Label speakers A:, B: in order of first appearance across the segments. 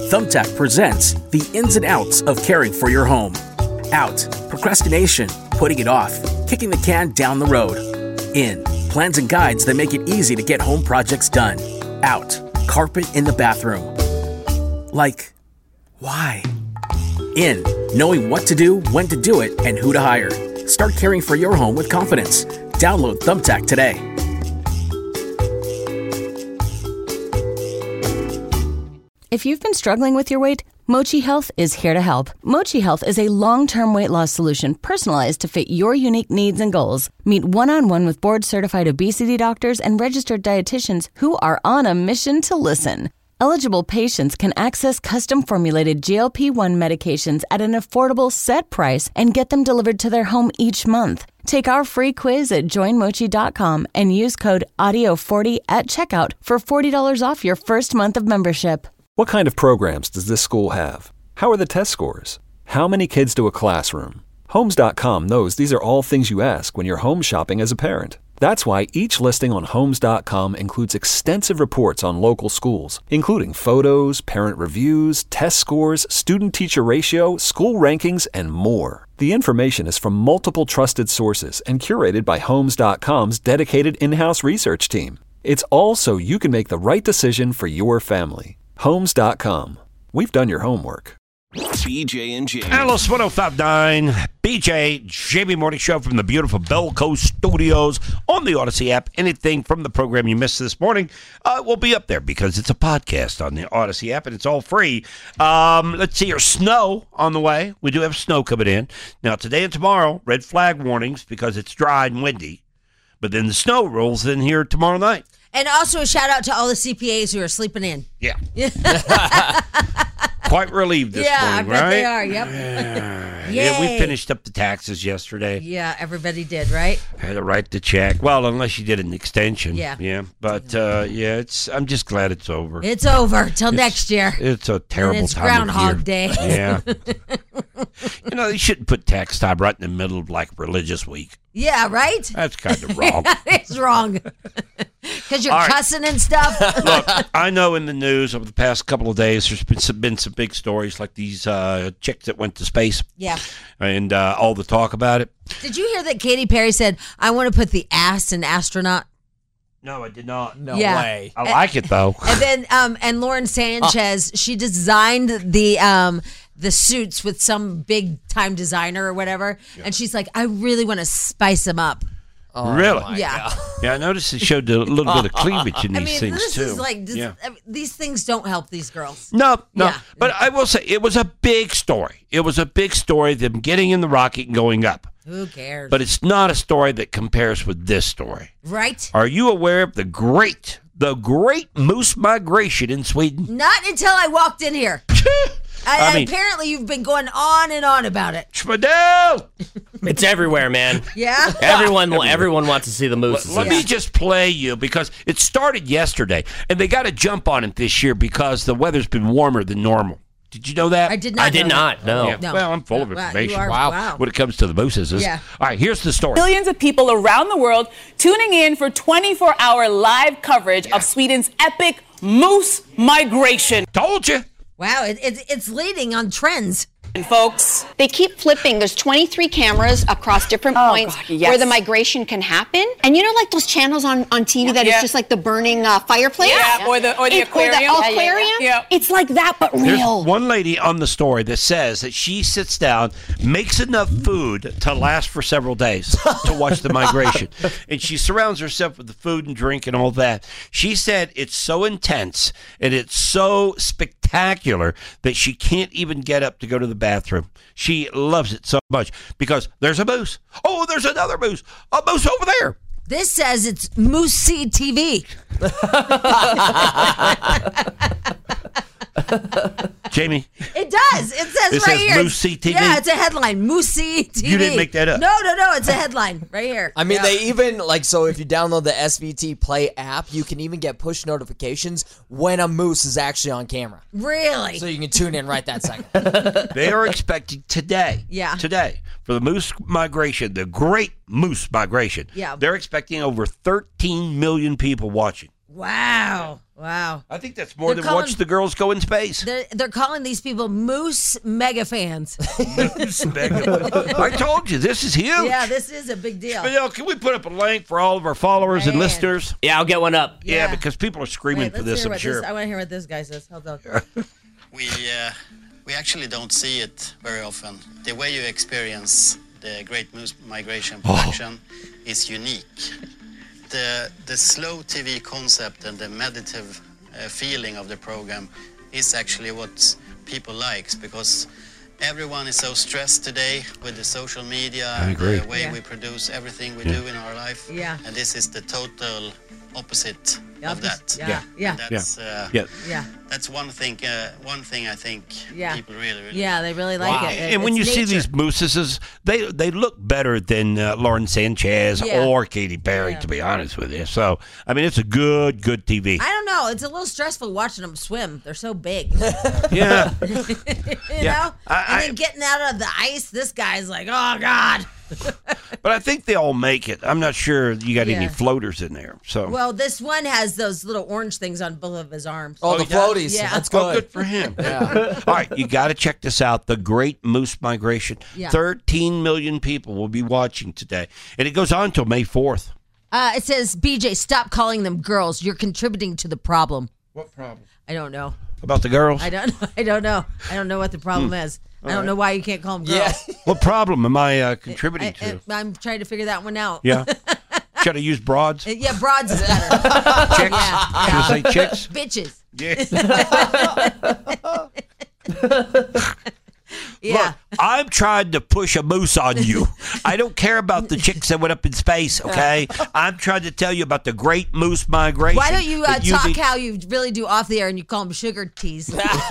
A: Thumbtack presents the ins and outs of caring for your home. Out, procrastination, putting it off, kicking the can down the road. In, plans and guides that make it easy to get home projects done. Out, carpet in the bathroom. Like, why? In, knowing what to do, when to do it, and who to hire. Start caring for your home with confidence. Download Thumbtack today.
B: If you've been struggling with your weight, Mochi Health is here to help. Mochi Health is a long-term weight loss solution personalized to fit your unique needs and goals. Meet one-on-one with board-certified obesity doctors and registered dietitians who are on a mission to listen. Eligible patients can access custom-formulated GLP-1 medications at an affordable set price and get them delivered to their home each month. Take our free quiz at joinmochi.com and use code AUDIO40 at checkout for $40 off your first month of membership.
C: What kind of programs does this school have? How are the test scores? How many kids to a classroom? Homes.com knows these are all things you ask when you're home shopping as a parent. That's why each listing on Homes.com includes extensive reports on local schools, including photos, parent reviews, test scores, student-teacher ratio, school rankings, and more. The information is from multiple trusted sources and curated by Homes.com's dedicated in-house research team. It's all so you can make the right decision for your family. Homes.com. We've done your homework.
D: BJ and Jamie.
E: Alice 105.9, BJ, Jamie Morning Show from the beautiful Bell Coast Studios on the Odyssey app. Anything from the program you missed this morning will be up there because it's a podcast on the Odyssey app and it's all free. Let's see, there's snow on the way. We do have snow coming in. Now, today and tomorrow, red flag warnings because it's dry and windy. But then the snow rolls in here tomorrow night.
F: And also a shout out to all the CPAs who are sleeping in.
E: Yeah. Quite relieved this morning, right?
F: I bet they are, yep.
E: Yeah, we finished up the taxes yesterday.
F: Yeah, everybody did, right?
E: Had to write the check. Well, unless you did an extension.
F: Yeah.
E: But, I'm just glad it's over.
F: It's over till next year.
E: It's a terrible
F: and it's
E: time
F: Groundhog
E: of
F: Day.
E: year. Yeah. They shouldn't put tax time right in the middle of, religious week.
F: Yeah, right?
E: That's kind of wrong.
F: It's wrong. Because you're cussing and stuff.
E: Look, I know in the news over the past couple of days there's been some big stories like these chicks that went to space.
F: Yeah.
E: And all the talk about it.
F: Did you hear that Katy Perry said, I want to put the ass in astronaut?
E: No, I did not.
G: No way.
E: I like it, though.
F: And then, and Lauren Sanchez, she designed the suits with some big time designer or whatever. Yeah. And she's like, I really want to spice them up.
E: Oh, really?
F: Yeah.
E: Yeah, I noticed it showed a little bit of cleavage in these things,
F: this
E: too.
F: Is like, these things don't help these girls.
E: No.
F: Yeah.
E: But I will say, it was a big story. It was a big story, them getting in the rocket and going up.
F: Who cares?
E: But it's not a story that compares with this story.
F: Right.
E: Are you aware of the great moose migration in Sweden?
F: Not until I walked in here. Apparently, you've been going on and on about it.
E: Schmidl!
G: It's everywhere, man.
F: Yeah?
G: Everyone wants to see the moose.
E: Let me just play you because it started yesterday, and they got to jump on it this year because the weather's been warmer than normal. Did you know that?
F: I did not.
G: No.
E: Yeah. Well, I'm full of information.
F: Wow.
E: When it comes to the mooses.
F: Yeah.
E: All right, here's the story.
H: Millions of people around the world tuning in for 24-hour live coverage of Sweden's epic moose migration.
E: Told you.
F: Wow, it's leading on trends.
H: Folks,
I: they keep flipping. There's 23 cameras across different points where the migration can happen. And you know, like those channels on TV that is just like the burning fireplace?
H: Yeah, or the aquarium.
I: Or the aquarium.
H: Yeah.
I: It's like that, but real.
E: There's one lady on the story that says that she sits down, makes enough food to last for several days to watch the migration. And she surrounds herself with the food and drink and all that. She said it's so intense and it's so spectacular that she can't even get up to go to the bathroom. She loves it so much because there's a moose. Oh, there's another moose. A moose over there.
F: This says it's Moosey TV.
E: Jamie.
F: It does. It says right here.
E: Moosey TV?
F: Yeah, it's a headline. Moosey TV.
E: You didn't make that up.
F: No. It's a headline right here.
J: I mean, they even, so if you download the SVT Play app, you can even get push notifications when a moose is actually on camera.
F: Really?
J: So you can tune in right that second.
E: They are expecting today.
F: Yeah.
E: Today, for the moose migration, the great moose migration.
F: Yeah.
E: They're expecting over 13 million people watching.
F: Wow.
E: I think that's more than watch the girls go in space.
F: They're calling these people Moose mega fans.
E: Moose mega. I told you, this is huge.
F: Yeah, this is a big deal.
E: But, can we put up a link for all of our followers and listeners?
G: Yeah, I'll get one up.
E: Yeah, because people are screaming for this, I'm sure.
F: I want to hear what this guy says. Hold on.
K: We actually don't see it very often. The way you experience the Great Moose Migration production is unique. The slow TV concept and the meditative feeling of the program is actually what people likes, because everyone is so stressed today with the social media and the way we produce everything we do in our life.
F: Yeah.
K: And this is the total opposite of that.
F: Yeah.
K: That's one thing I think people really
F: Yeah, they really like it.
E: And when you see these mooses, they look better than Lauren Sanchez or Katy Perry, to be honest with you. So, I mean, it's a good TV.
F: I don't know. It's a little stressful watching them swim. They're so big.
E: Yeah.
F: you know? And then getting out of the ice, this guy's like, oh, God.
E: But I think they all make it. I'm not sure you got any floaters in there. So
F: Well, this one has those little orange things on both of his arms.
J: Oh, the floaties.
F: Yeah.
J: That's good.
E: Oh, good for him. All right, you got to check this out. The Great Moose Migration.
F: Yeah.
E: 13 million people will be watching today. And it goes on until May 4th.
F: It says, BJ, stop calling them girls. You're contributing to the problem.
E: What problem?
F: I don't know.
E: About the girls?
F: I don't know. I don't know what the problem is. I don't know why you can't call them girls.
E: What problem am I contributing to?
F: I'm trying to figure that one out.
E: Yeah. Should I use broads?
F: Yeah, broads is better.
E: Chicks?
F: Yeah.
E: Should I say chicks?
F: Bitches.
E: Yeah. Look, I'm trying to push a moose on you. I don't care about the chicks that went up in space, okay? I'm trying to tell you about the Great Moose Migration.
F: Why don't you talk how you really do off the air and you call them sugar teas?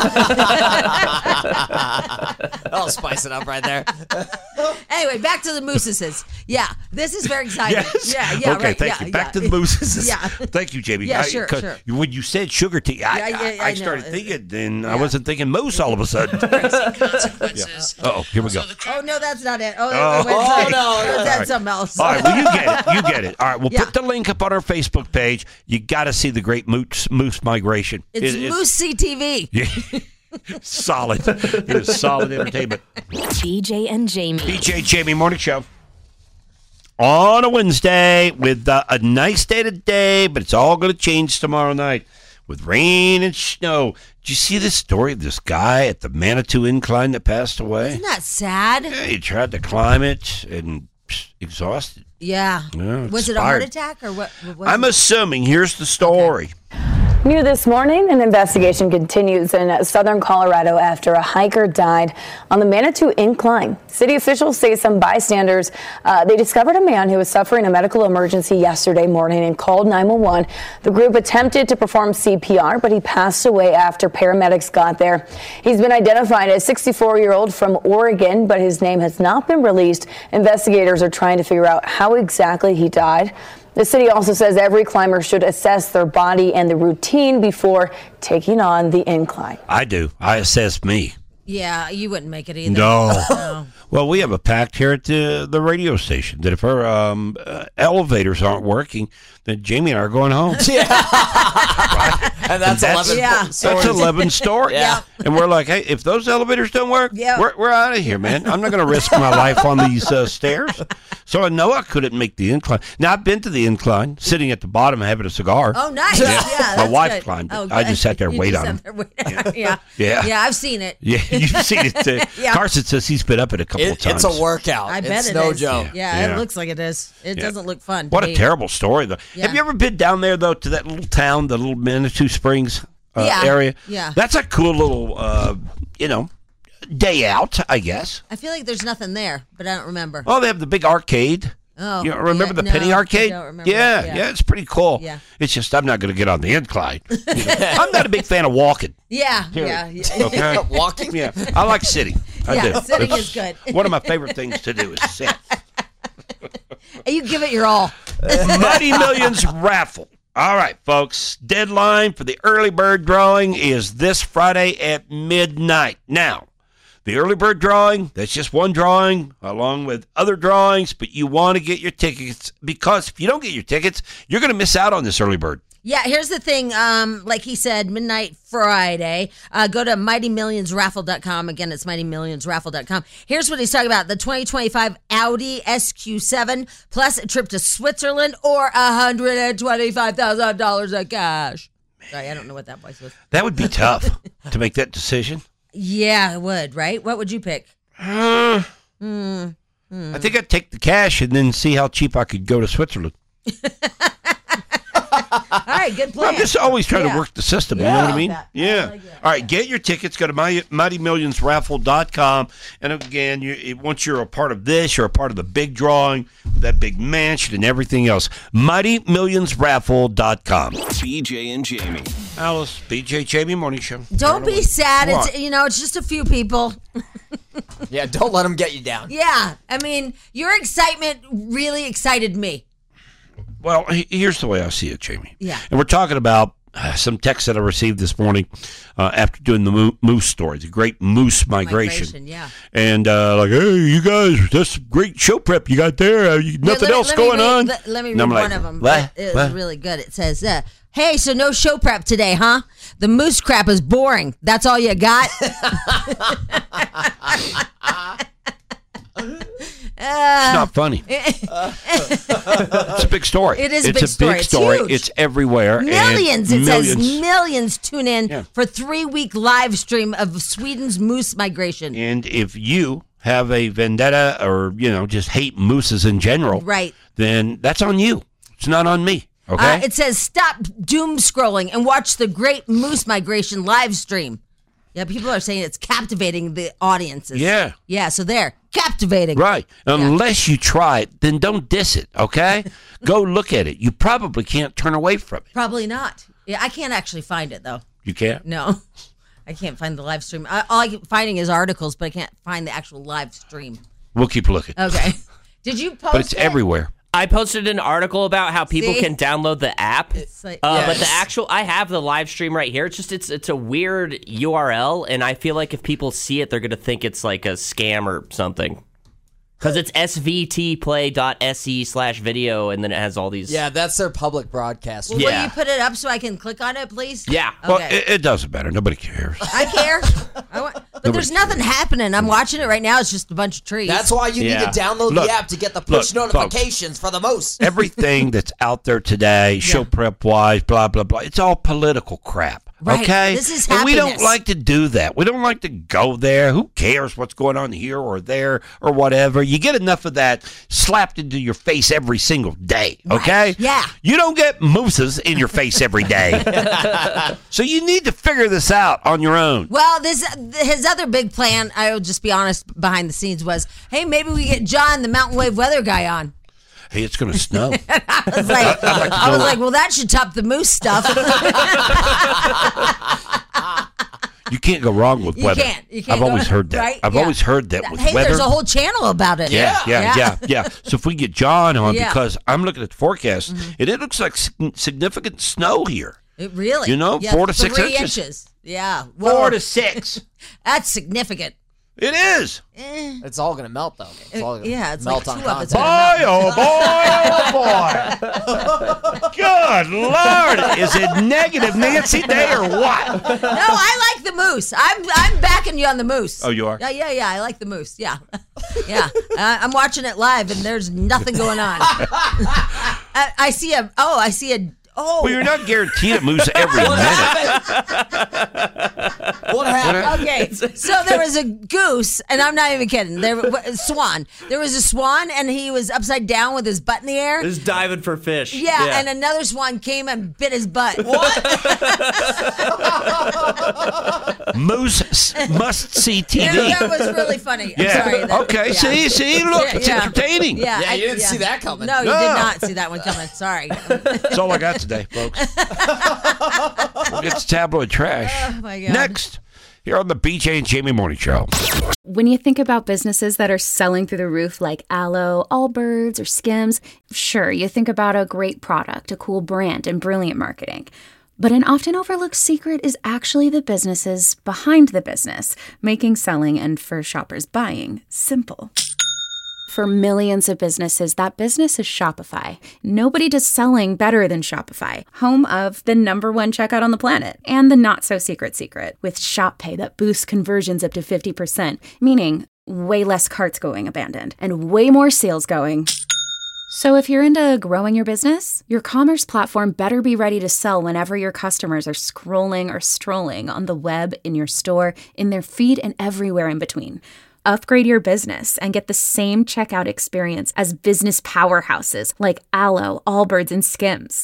J: I'll spice it up right there.
F: Anyway, back to the mooses. Yeah, this is very exciting.
E: Yes.
F: Yeah,
E: okay,
F: right.
E: thank you. Back to the mooses.
F: Yeah.
E: Thank you, Jamie.
F: Yeah, sure.
E: When you said sugar tea, I started thinking, and I wasn't thinking moose all of a sudden. Oh, here we go.
F: Oh, no, that's not it. Oh,
J: no.
F: That's something else.
E: All right, well, you get it. All right, we'll put the link up on our Facebook page. You got to see the Great Moose Migration.
F: It's Moose CTV.
E: Yeah. Solid. It is solid entertainment.
L: BJ and Jamie.
E: BJ Jamie Morning Show. On a Wednesday with a nice day today, but it's all going to change tomorrow night with rain and snow. Did you see this story of this guy at the Manitou Incline that passed away?
F: Isn't that sad?
E: Yeah, he tried to climb it and exhausted.
F: Yeah. Was it a heart attack or what?
E: I'm assuming. Here's the story.
M: New this morning, an investigation continues in southern Colorado after a hiker died on the Manitou Incline. City officials say some bystanders, they discovered a man who was suffering a medical emergency yesterday morning and called 911. The group attempted to perform CPR, but he passed away after paramedics got there. He's been identified as 64-year-old from Oregon, but his name has not been released. Investigators are trying to figure out how exactly he died. The city also says every climber should assess their body and the routine before taking on the incline.
E: I do. I assess me.
F: Yeah, you wouldn't make it either.
E: No. Well, we have a pact here at the radio station that if our elevators aren't working, then Jamie and I are going home.
J: Yeah. Right? And that's 11
E: stories. That's 11 stories.
J: Yeah.
E: And we're like, hey, if those elevators don't work, we're out of here, man. I'm not going to risk my life on these stairs. So I know I couldn't make the incline. Now, I've been to the incline, sitting at the bottom having a cigar.
F: Oh, nice. Yeah,
E: my wife climbed it. I just sat there and waited on him.
F: Yeah, I've seen it.
E: Yeah, you've seen it too.
F: Yeah.
E: Carson says he's been up it a couple of times.
J: It's a workout.
F: I bet
J: it's
F: it
J: no
F: is.
J: joke.
F: Yeah, it looks like it is. It doesn't look fun.
E: What a terrible story, though.
F: Yeah.
E: Have you ever been down there, though, to that little town, the little Manitou Springs area?
F: Yeah.
E: That's a cool little, day out, I guess.
F: I feel like there's nothing there, but I don't remember.
E: Oh, they have the big arcade.
F: Oh,
E: you remember the penny arcade?
F: I don't remember
E: yeah, it's pretty cool.
F: Yeah.
E: It's just I'm not going to get on the incline. I'm not a big fan of walking.
F: Yeah.
E: Okay.
J: Walking?
E: Yeah. I like sitting. I do.
F: Sitting is good.
E: One of my favorite things to do is sit.
F: You give it your all.
E: Muddy Millions raffle. All right, folks. Deadline for the early bird drawing is this Friday at midnight. Now, the early bird drawing, that's just one drawing along with other drawings, but you want to get your tickets because if you don't get your tickets, you're going to miss out on this early bird.
F: Yeah, here's the thing. Like he said, midnight Friday. Go to MightyMillionsRaffle.com. Again, it's MightyMillionsRaffle.com. Here's what he's talking about. The 2025 Audi SQ7 plus a trip to Switzerland or $125,000 of cash. Sorry, I don't know what that voice was.
E: That would be tough to make that decision.
F: Yeah, it would, right? What would you pick?
E: I think I'd take the cash and then see how cheap I could go to Switzerland.
F: All right, good plan.
E: I'm just always trying to work the system. You know what I mean? Yeah.
F: like that.
E: All right, get your tickets. Go to MightyMillionsRaffle.com. And again, once you're a part of this, you're a part of the big drawing, that big mansion and everything else. MightyMillionsRaffle.com.
D: BJ and Jamie.
E: Alice, BJ, Jamie Morning Show.
F: Don't be sad.
E: What?
F: It's just a few people.
J: Yeah, don't let them get you down.
F: Yeah, I mean, your excitement really excited me.
E: Well, here's the way I see it, Jamie.
F: Yeah.
E: And we're talking about some text that I received this morning after doing the moose story, the great moose migration.
F: Yeah.
E: And like, hey, you guys, that's great show prep you got there. Nothing else going on?
F: Let me read one of them. It was really good. It says, hey, so no show prep today, huh? The moose crap is boring. That's all you got?
E: It's not funny. It's a big story.
F: It is a big
E: It's a big story.
F: Huge.
E: It's everywhere.
F: Millions.
E: And
F: says millions tune in for 3-week live stream of Sweden's moose migration.
E: And if you have a vendetta or, just hate mooses in general,
F: right,
E: then that's on you. It's not on me. Okay?
F: It says stop doom scrolling and watch the great moose migration live stream. Yeah, people are saying it's captivating the audiences.
E: Yeah.
F: Yeah, so there. Captivating.
E: Right. Unless you try it, then don't diss it, okay? Go look at it. You probably can't turn away from it.
F: Probably not. Yeah, I can't actually find it, though.
E: You can't?
F: No. I can't find the live stream. All I keep finding is articles, but I can't find the actual live stream.
E: We'll keep looking.
F: Okay. Did you post
E: But it's everywhere.
G: I posted an article about how people
F: See?
G: can download the app,
F: like,
G: but the actual I have the live stream right here. It's a weird URL, and I feel like if people see it, they're gonna think it's like a scam or something. Because it's svtplay.se/video, and then it has all these.
J: Yeah, that's their public broadcast.
F: Well, will you put it up so I can click on it, please?
G: Yeah.
F: Okay.
E: Well, it doesn't matter. Nobody cares.
F: I care. But there's nothing happening. I'm watching it right now. It's just a bunch of trees.
J: That's why you need to download the app to get the push notifications for the moose.
E: Everything that's out there today, show prep wise, blah, blah, blah, it's all political crap.
F: Right.
E: Okay?
F: This is
E: and we don't
F: happiness.
E: like to do that. We don't like to go there. Who cares what's going on here or there or whatever? You get enough of that slapped into your face every single day. Okay?
F: Right. Yeah.
E: You don't get mooses in your face every day. So you need to figure this out on your own.
F: Well, his other big plan, I will just be honest, behind the scenes was, hey, maybe we get John, the Mountain Wave weather guy, on.
E: Hey, it's going to snow.
F: I was like, well, that should top the moose stuff.
E: You can't go wrong with weather.
F: You can't.
E: I've always heard that.
F: Right?
E: I've always heard that with
F: hey,
E: weather.
F: there's a whole channel about it.
E: Yeah. So if we get John on,
F: Yeah.
E: because I'm looking at the forecast, and it looks like significant snow here.
F: It really?
E: 4 to 6
F: 3
E: inches.
F: Yeah.
E: 4 to 6.
F: That's significant.
E: It is.
J: It's all gonna melt though. It's all gonna
F: Yeah, it's
J: melt
F: like
J: on
F: 2 up. It's
J: contact.
F: gonna
E: Boy, oh boy. Good Lord. Is it negative Nancy Day or what?
F: No, I like the moose. I'm backing you on the moose.
E: Oh, you are?
F: Yeah. I like the moose. Yeah. Yeah. I'm watching it live, and there's nothing going on. I see a.
E: Well, you're not guaranteed a moose every minute.
J: What happened?
F: Okay, so there was a goose, and I'm not even kidding. Swan. There was a swan, and he was upside down with his butt in the air.
G: Just diving for fish.
F: Yeah, and another swan came and bit his butt. What?
E: Moose must see TV.
F: Yeah, that was really funny. I'm sorry.
E: Okay. See, look, it's entertaining.
F: Yeah,
J: you didn't see that coming.
F: No, you did not see that one coming. Sorry.
E: That's all I got today, folks. We'll get to tabloid trash.
F: Oh, my God.
E: Next, here on the BJ and Jamie Morning Show.
N: When you think about businesses that are selling through the roof like Aloe, Allbirds, or Skims, sure, you think about a great product, a cool brand, and brilliant marketing. But an often overlooked secret is actually the businesses behind the business, making selling and for shoppers buying simple. For millions of businesses, that business is Shopify. Nobody does selling better than Shopify, home of the #1 checkout on the planet and the not-so-secret secret with Shop Pay that boosts conversions up to 50%, meaning way less carts going abandoned and way more sales going. So if you're into growing your business, your commerce platform better be ready to sell whenever your customers are scrolling or strolling on the web, in your store, in their feed, and everywhere in between. Upgrade your business and get the same checkout experience as business powerhouses like Alo, Allbirds, and Skims.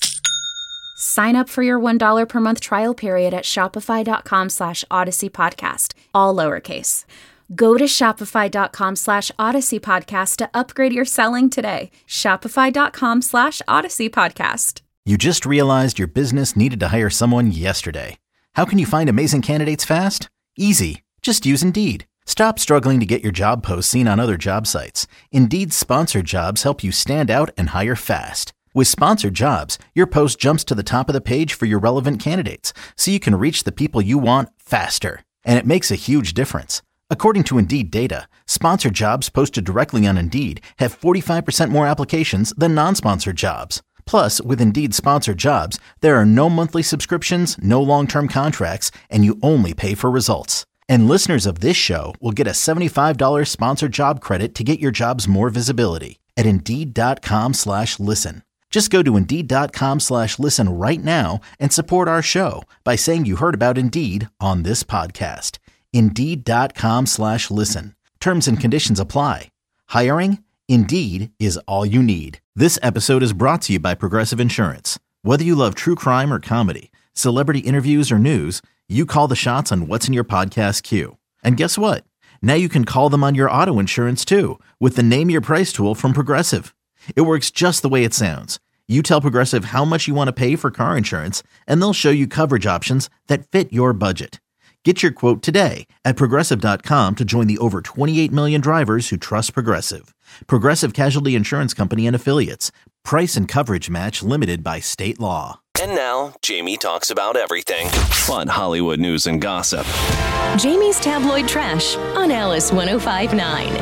N: Sign up for your $1 per month trial period at shopify.com/Odyssey Podcast, all lowercase. Go to shopify.com/Odyssey Podcast to upgrade your selling today. Shopify.com/Odyssey Podcast.
O: You just realized your business needed to hire someone yesterday. How can you find amazing candidates fast? Easy. Just use Indeed. Stop struggling to get your job posts seen on other job sites. Indeed's sponsored jobs help you stand out and hire fast. With sponsored jobs, your post jumps to the top of the page for your relevant candidates, so you can reach the people you want faster. And it makes a huge difference. According to Indeed data, sponsored jobs posted directly on Indeed have 45% more applications than non-sponsored jobs. Plus, with Indeed sponsored jobs, there are no monthly subscriptions, no long-term contracts, and you only pay for results. And listeners of this show will get a $75 sponsored job credit to get your jobs more visibility at Indeed.com/listen. Just go to Indeed.com/listen right now and support our show by saying you heard about Indeed on this podcast. Indeed.com/listen. Terms and conditions apply. Hiring? Indeed is all you need. This episode is brought to you by Progressive Insurance. Whether you love true crime or comedy, celebrity interviews or news, you call the shots on what's in your podcast queue. And guess what? Now you can call them on your auto insurance too with the Name Your Price tool from Progressive. It works just the way it sounds. You tell Progressive how much you want to pay for car insurance, and they'll show you coverage options that fit your budget. Get your quote today at Progressive.com to join the over 28 million drivers who trust Progressive. Progressive Casualty Insurance Company and Affiliates. Price and coverage match limited by state law.
D: And now, Jamie talks about everything. Fun Hollywood news and gossip.
L: Jamie's Tabloid Trash on Alice 105.9.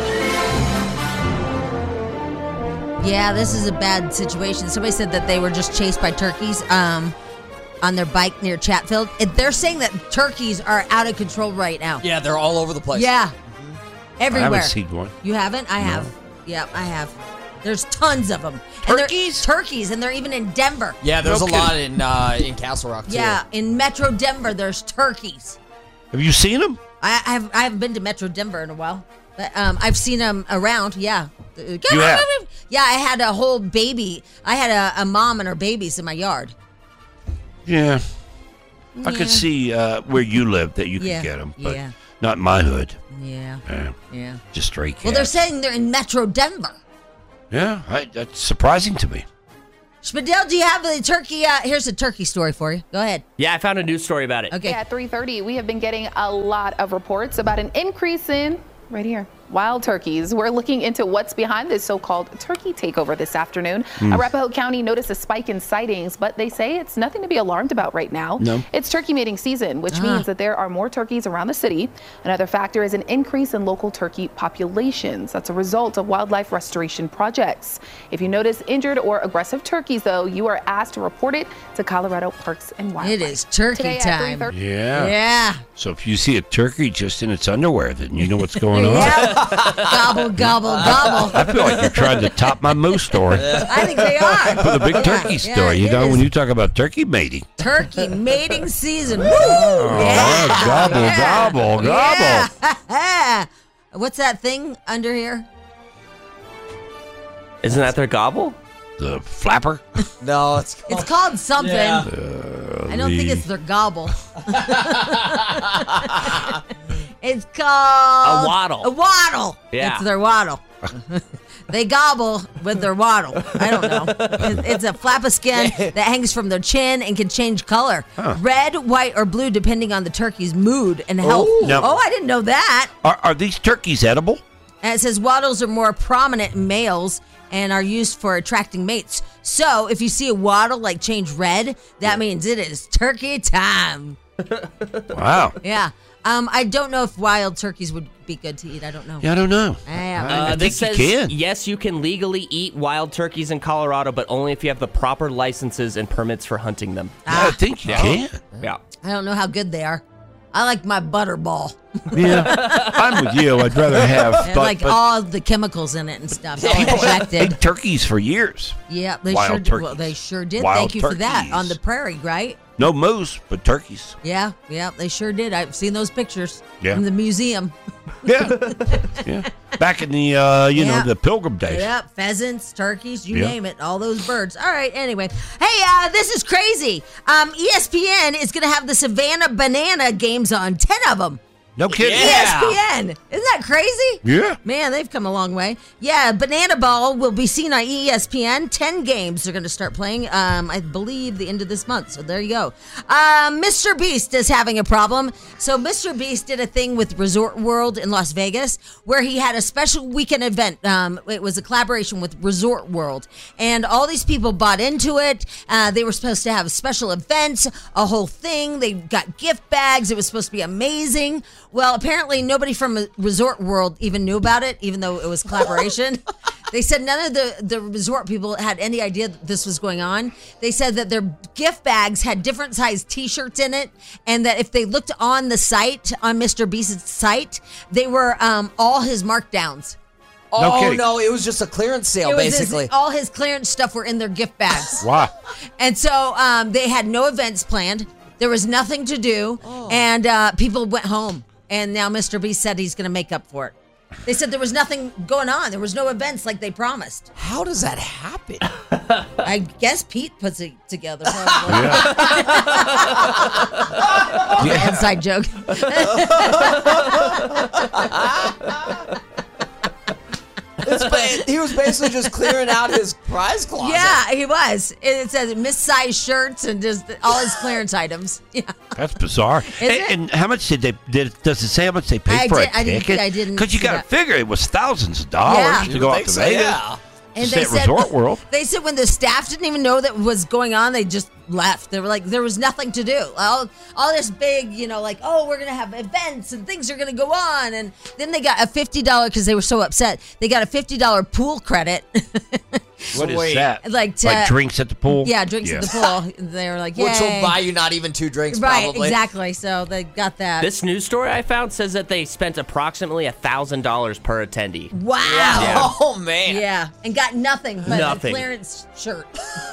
F: Yeah, this is a bad situation. Somebody said that they were just chased by turkeys on their bike near Chatfield. They're saying that turkeys are out of control right now.
J: Yeah, they're all over the place.
F: Yeah. Everywhere.
E: I haven't seen one.
F: You haven't? I have. Yeah, I have. There's tons of them.
E: Turkeys?
F: Turkeys, and they're even in Denver.
J: Yeah, there's a lot in Castle Rock, too.
F: Yeah, in Metro Denver, there's turkeys.
E: Have you seen them?
F: I haven't been to Metro Denver in a while. But I've seen them around, yeah.
E: You have?
F: Yeah, I had a whole baby. I had a mom and her babies in my yard.
E: Yeah. I could see where you live that you could get them, but not in my hood.
F: Yeah. Yeah.
E: Just stray cats.
F: Well, they're saying they're in Metro Denver.
E: Yeah, that's surprising to me.
F: Spadell, do you have the turkey? Here's a turkey story for you. Go ahead.
G: Yeah, I found a news story about it.
F: Okay.
P: At 3:30, we have been getting a lot of reports about an increase in, right here, wild turkeys. We're looking into what's behind this so-called turkey takeover this afternoon. Arapahoe County noticed a spike in sightings, but they say it's nothing to be alarmed about right now.
E: No.
P: It's turkey mating season, which means that there are more turkeys around the city. Another factor is an increase in local turkey populations. That's a result of wildlife restoration projects. If you notice injured or aggressive turkeys, though, you are asked to report it to Colorado Parks and Wildlife.
F: It is turkey
P: Today
F: time.
E: Yeah.
F: Yeah.
E: So if you see a turkey just in its underwear, then you know what's going on.
F: Gobble, gobble, gobble.
E: I feel like you're trying to top my moose story.
F: I think they are.
E: For the big turkey story, you know, when you talk about turkey mating.
F: Turkey mating season. Woo!
E: Gobble, gobble.
F: What's that thing under here?
G: Isn't that their gobble?
E: The flapper?
J: No, it's
F: called something.
J: Yeah.
F: I don't think it's their gobble. It's called
G: a waddle.
F: A waddle.
G: Yeah.
F: It's their waddle. They gobble with their waddle. I don't know. It's a flap of skin that hangs from their chin and can change color. Red, white, or blue depending on the turkey's mood and health.
E: Now-
F: I didn't know that.
E: Are these turkeys edible?
F: And it says waddles are more prominent in males and are used for attracting mates. So if you see a waddle like change red, that means it is turkey time.
E: Wow.
F: Yeah. I don't know if wild turkeys would be good to eat. I don't know.
E: Yeah, I don't know.
F: I
G: This
E: think
G: says,
E: you can.
G: yes, you can legally eat wild turkeys in Colorado, but only if you have the proper licenses and permits for hunting them.
E: I think you can.
G: Yeah.
F: I don't know how good they are. I like my butterball.
E: Yeah, I'm with you. I'd rather have
F: And all the chemicals in it and stuff. All
E: people
F: injected.
E: ate turkeys for years.
F: Yeah, they
E: Wild
F: sure did.
E: turkeys.
F: Well, they sure did.
E: Wild
F: Thank you for that
E: turkeys.
F: on the prairie, right?
E: No moose, but turkeys.
F: Yeah, they sure did. I've seen those pictures
E: Yeah.
F: from the museum.
E: Yeah, back in the the Pilgrim days.
F: Yep, pheasants, turkeys, you
E: Yeah.
F: name it, all those birds. All right, anyway. Hey, this is crazy. ESPN is going to have the Savannah Banana games on, 10 of them.
E: No kidding.
F: ESPN. Isn't that crazy?
E: Yeah.
F: Man, they've come a long way. Yeah, Banana Ball will be seen on ESPN. 10 games they're going to start playing, I believe, the end of this month. So there you go. Mr. Beast is having a problem. So Mr. Beast did a thing with Resort World in Las Vegas where he had a special weekend event. It was a collaboration with Resort World. And all these people bought into it. They were supposed to have special events, a whole thing. They got gift bags. It was supposed to be amazing. Well, apparently nobody from Resort World even knew about it, even though it was collaboration. They said none of the resort people had any idea that this was going on. They said that their gift bags had different size T-shirts in it, and that if they looked on the site, on Mr. Beast's site, they were all his markdowns.
J: Oh, no, it was just a clearance sale, basically.
F: All his clearance stuff were in their gift bags.
E: Wow.
F: And so they had no events planned. There was nothing to do, and people went home. And now Mr. Beast said he's going to make up for it. They said there was nothing going on. There was no events like they promised.
J: How does that happen?
F: I guess Pete puts it together, probably.
E: Yeah.
F: Inside joke.
J: He was basically just clearing out his prize closet.
F: Yeah, he was. It says missized shirts and just all his clearance items. Yeah.
E: That's bizarre. And how much does it say how much they paid for a ticket?
F: I didn't.
E: Because you
F: see
E: got to
F: that.
E: figure it was thousands of dollars to go out to Vegas.
J: Yeah.
F: And
E: Stay at Resort World.
F: They said when the staff didn't even know that was going on, they just left. They were like, there was nothing to do. All this big, like, oh, we're going to have events and things are going to go on. And then they got a $50, because they were so upset, they got a $50 pool credit.
E: What is that?
F: Like
E: drinks at the pool?
F: Yeah, drinks at the pool. They were like, yay.
J: Which will buy you not even 2 drinks,
F: right,
J: probably.
F: exactly. So they got that.
G: This news story I found says that they spent approximately $1,000 per attendee.
F: Wow.
G: Yeah.
J: Oh, man.
F: Yeah, and got nothing but
G: Nothing.
F: a clearance shirt.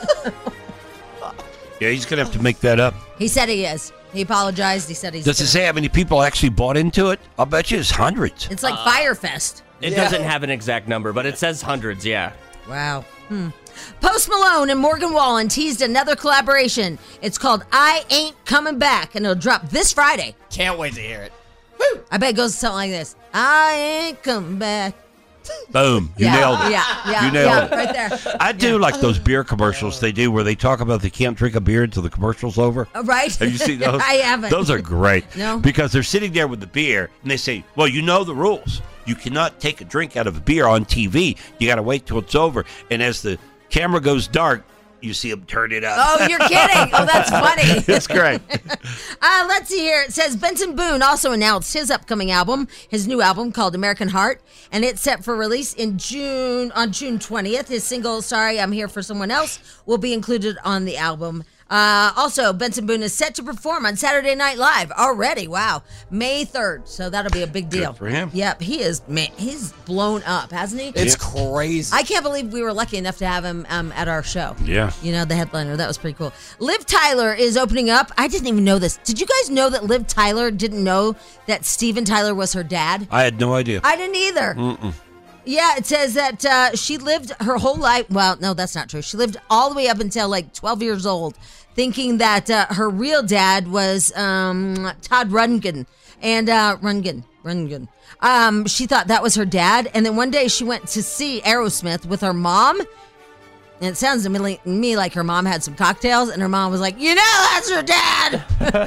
E: Yeah, he's going to have to make that up.
F: He said he is. He apologized. He said he's
E: Does it say how many people actually bought into it? I'll bet you it's hundreds.
F: It's like Firefest.
G: It doesn't have an exact number, but it says hundreds, yeah.
F: Wow. Post Malone and Morgan Wallen teased another collaboration. It's called I Ain't Coming Back, and it'll drop this Friday.
J: Can't wait to hear it.
F: Woo! I bet it goes something like this. I ain't coming back.
E: Boom. You nailed it.
F: Yeah,
E: You nailed it.
F: right there.
E: I do like those beer commercials they do where they talk about they can't drink a beer until the commercial's over.
F: Right?
E: Have you seen those?
F: I haven't.
E: Those are great.
F: No.
E: Because they're sitting there with the beer and they say, well, you know the rules. You cannot take a drink out of a beer on TV. You got to wait till it's over. And as the camera goes dark, you see them turn it up.
F: Oh, you're kidding. Oh, that's funny.
E: That's great.
F: Let's see here. It says Benson Boone also announced his upcoming album, his new album called American Heart, and it's set for release on June 20th. His single, Sorry I'm Here for Someone Else, will be included on the album. Also, Benson Boone is set to perform on Saturday Night Live already. Wow. May 3rd. So that'll be a big deal.
E: Good for him.
F: Yep. He's blown up, hasn't he?
J: It's crazy.
F: I can't believe we were lucky enough to have him at our show.
E: Yeah.
F: The headliner. That was pretty cool. Liv Tyler is opening up. I didn't even know this. Did you guys know that Liv Tyler didn't know that Steven Tyler was her dad?
E: I had no idea.
F: I didn't either.
E: Mm-mm.
F: Yeah, it says that she lived her whole life. Well, no, that's not true. She lived all the way up until like 12 years old, thinking that her real dad was Todd Rundgren. And Rundgren. She thought that was her dad. And then one day she went to see Aerosmith with her mom. And it sounds to me like her mom had some cocktails. And her mom was like, that's her dad.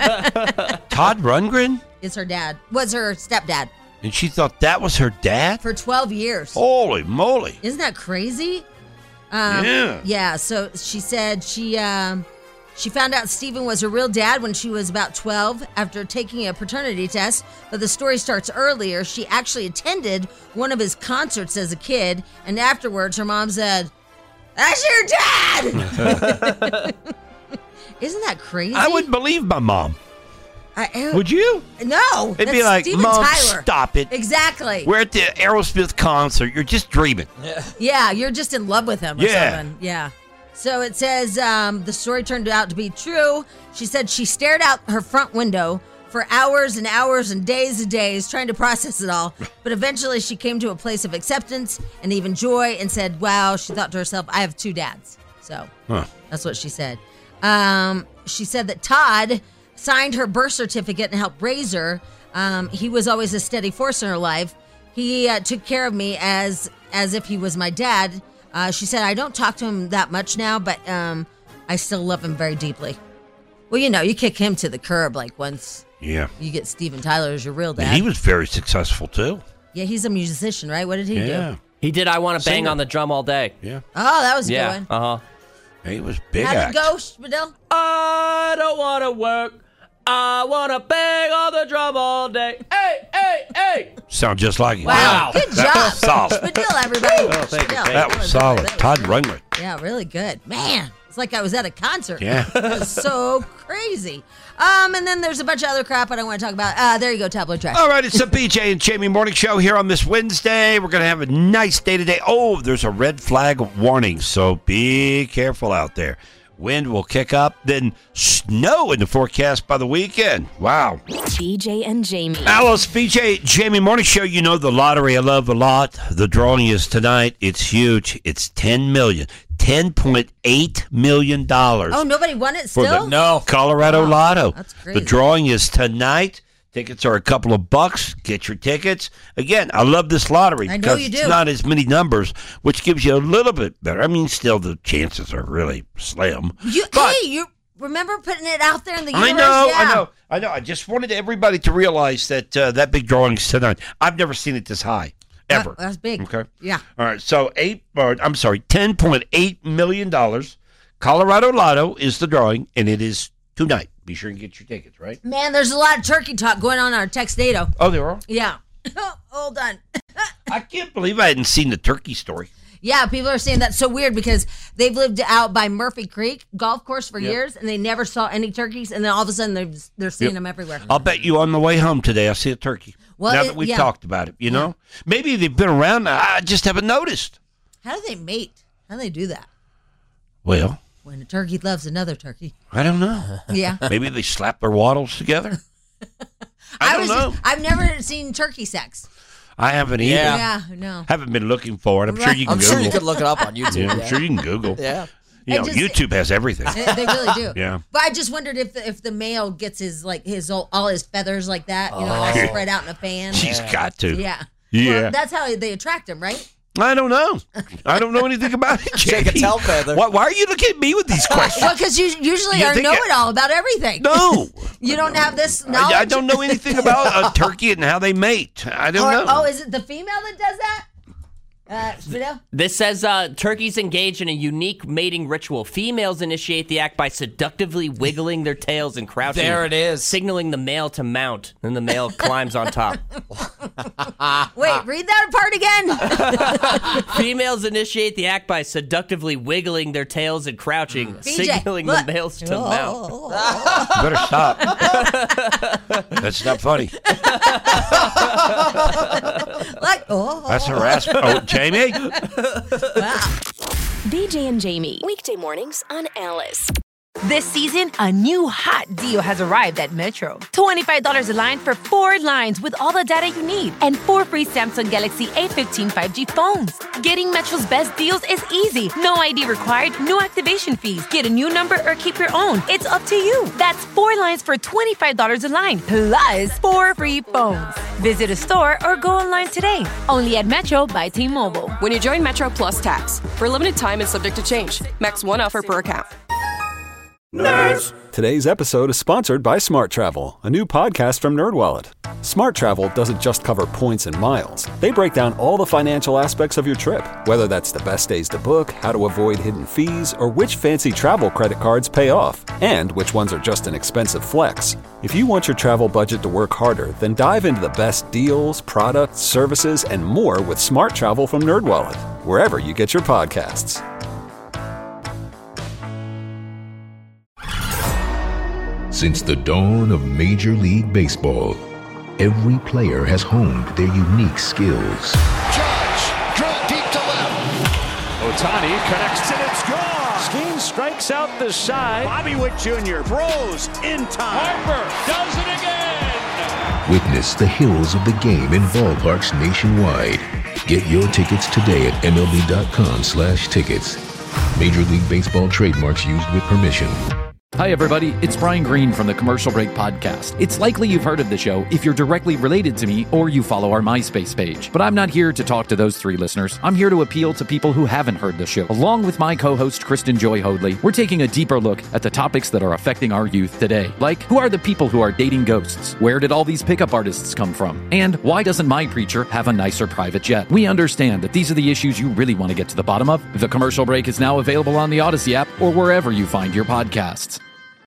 E: Todd Rundgren?
F: It's her dad. Was her stepdad.
E: And she thought that was her dad?
F: For 12 years.
E: Holy moly.
F: Isn't that crazy?
E: Yeah.
F: Yeah, so she said she She found out Steven was her real dad when she was about 12 after taking a paternity test, but the story starts earlier. She actually attended one of his concerts as a kid, and afterwards her mom said, "That's your dad!" Isn't that crazy?
E: I wouldn't believe my mom. Would you?
F: No.
E: It'd be like,
F: Steven
E: Mom,
F: Tyler.
E: stop it.
F: Exactly.
E: We're at the Aerosmith concert. You're just dreaming.
F: Yeah, you're just in love with him or
E: Yeah.
F: something. Yeah. So it says the story turned out to be true. She said she stared out her front window for hours and hours and days trying to process it all. But eventually she came to a place of acceptance and even joy and said, wow, she thought to herself, I have 2 dads. So that's what she said. She said that Todd signed her birth certificate and helped raise her. He was always a steady force in her life. He took care of me as if he was my dad. She said, I don't talk to him that much now, but I still love him very deeply. Well, you kick him to the curb like once you get Steven Tyler as your real dad.
E: And he was very successful, too.
F: Yeah, he's a musician, right? What did he do?
G: He did I Want to Bang on the Drum All Day.
E: Yeah.
F: Oh, that was a good one.
G: Uh-huh.
E: He was big
F: How'd
E: act.
F: it go, Spadil?
G: I don't want to work. I want to bang on the drum all day. Hey, hey, hey.
E: Sound just like him.
F: Wow, good
E: That
F: job.
E: was solid.
F: Spadil, everybody.
E: That was solid. Todd Rundgren.
F: Yeah, really good. Man, it's like I was at a concert.
E: Yeah.
F: It was so crazy. And then there's a bunch of other crap I don't want to talk about. There you go, Tabloid Trash.
E: All right, it's the BJ and Jamie Morning Show here on this Wednesday. We're going to have a nice day today. Oh, there's a red flag warning, so be careful out there. Wind will kick up, then snow in the forecast by the weekend. Wow.
L: BJ and Jamie.
E: Alice, BJ, Jamie Morning Show. You know the lottery I love a lot. The drawing is tonight. It's huge. It's $10 million. $10.8 million.
F: Oh, nobody won it still?
E: No. Colorado Lotto.
F: That's crazy.
E: The drawing is tonight. Tickets are a couple of bucks. Get your tickets. Again, I love this lottery
F: I know
E: because
F: you
E: it's
F: do.
E: not as many numbers, which gives you a little bit better. I mean, still the chances are really slim.
F: You remember putting it out there in the universe?
E: I know. I just wanted everybody to realize that that big drawing is tonight. I've never seen it this high, ever.
F: That's big.
E: Okay.
F: Yeah.
E: All right. So $10.8 million. Colorado Lotto is the drawing, and it is tonight. Be sure and get your tickets, right?
F: Man, there's a lot of turkey talk going on our text data.
E: Oh, there are?
F: Yeah. Hold on.
E: I can't believe I hadn't seen the turkey story.
F: Yeah, people are saying that's so weird because they've lived out by Murphy Creek golf course for years and they never saw any turkeys, and then all of a sudden they're seeing them everywhere.
E: I'll bet you on the way home today I'll see a turkey.
F: Well,
E: now that we've talked about it, you know? Maybe they've been around, I just haven't noticed.
F: How do they mate? How do they do that?
E: Well,
F: When a turkey loves another turkey.
E: I don't know.
F: Yeah.
E: Maybe they slap their wattles together. I don't know.
F: I've never seen turkey sex.
E: I haven't either.
F: Yeah, no.
E: Haven't been looking for it. I'm sure you can
J: I'm
E: Google.
J: sure you could look it up on YouTube.
E: Yeah, I'm sure you can Google.
J: Yeah.
E: You know, YouTube has everything.
F: They really do.
E: Yeah.
F: But I just wondered if the male gets all his feathers like that, all spread out in a fan.
E: She's got to.
F: Yeah.
E: Yeah.
F: Well, that's how they attract him, right?
E: I don't know. I don't know anything about it,
J: Shake a
E: Jamie.
J: tail feather.
E: Why are you looking at me with these questions?
F: Well, because you usually
E: You
F: are
E: think
F: know-it-all about everything.
E: No.
F: You don't have this knowledge?
E: I don't know anything about a turkey and how they mate. I don't know.
F: Oh, is it the female that does that? Spadil?
G: This says turkeys engage in a unique mating ritual. Females initiate the act by seductively wiggling their tails and crouching.
J: There it is.
G: Signaling the male to mount. Then the male climbs on top.
F: Wait, read that part again.
G: Females initiate the act by seductively wiggling their tails and crouching,
F: BJ,
G: signaling
F: look.
G: the males to mount.
E: You better stop. That's not funny. That's harassment. Oh, Jamie?
L: BJ and Jamie. Weekday mornings on Alice.
Q: This season, a new hot deal has arrived at Metro. $25 a line for 4 lines with all the data you need and 4 free Samsung Galaxy A15 5G phones. Getting Metro's best deals is easy. No ID required, no activation fees. Get a new number or keep your own. It's up to you. That's 4 lines for $25 a line, plus 4 free phones. Visit a store or go online today. Only at Metro by T-Mobile.
R: When you join Metro Plus Tax, for a limited time and subject to change. Max 1 offer per account.
C: Nerds! Today's episode is sponsored by Smart Travel, a new podcast from NerdWallet. Smart Travel doesn't just cover points and miles. They break down all the financial aspects of your trip, whether that's the best days to book, how to avoid hidden fees, or which fancy travel credit cards pay off, and which ones are just an expensive flex. If you want your travel budget to work harder, then dive into the best deals, products, services, and more with Smart Travel from NerdWallet, wherever you get your podcasts.
R: Since the dawn of Major League Baseball, every player has honed their unique skills.
S: Judge, drill deep to left. Ohtani connects and it's gone.
T: Skeen strikes out the side.
S: Bobby Witt Jr. throws in time.
T: Harper does it again.
R: Witness the hills of the game in ballparks nationwide. Get your tickets today at MLB.com/tickets. Major League Baseball trademarks used with permission.
U: Hi, everybody. It's Brian Green from the Commercial Break Podcast. It's likely you've heard of the show if you're directly related to me or you follow our MySpace page. But I'm not here to talk to those three listeners. I'm here to appeal to people who haven't heard the show. Along with my co-host, Kristen Joy Hoadley, we're taking a deeper look at the topics that are affecting our youth today. Like, who are the people who are dating ghosts? Where did all these pickup artists come from? And why doesn't my preacher have a nicer private jet? We understand that these are the issues you really want to get to the bottom of. The Commercial Break is now available on the Odyssey app or wherever you find your podcasts.